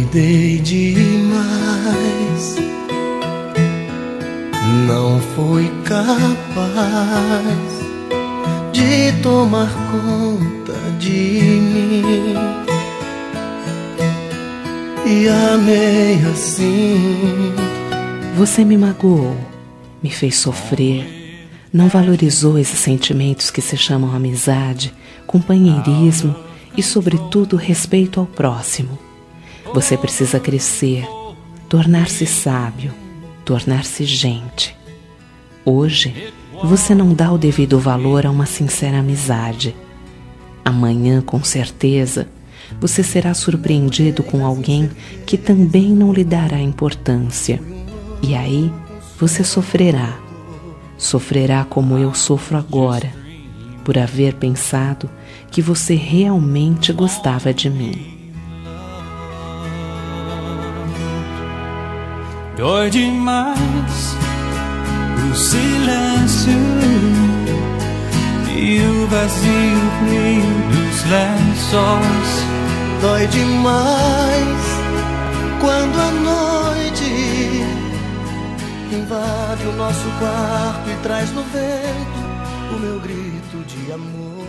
dei demais, não fui capaz de tomar conta de mim e amei assim. Você me magoou, me fez sofrer, não valorizou esses sentimentos que se chamam amizade, companheirismo e, sobretudo, respeito ao próximo. Você precisa crescer, tornar-se sábio, tornar-se gente. Hoje, você não dá o devido valor a uma sincera amizade. Amanhã, com certeza, você será surpreendido com alguém que também não lhe dará importância. E aí, você sofrerá. Sofrerá como eu sofro agora, por haver pensado que você realmente gostava de mim. Dói demais o silêncio e o vazio frio dos lençóis. Dói demais quando a noite invade o nosso quarto e traz no vento o meu grito de amor.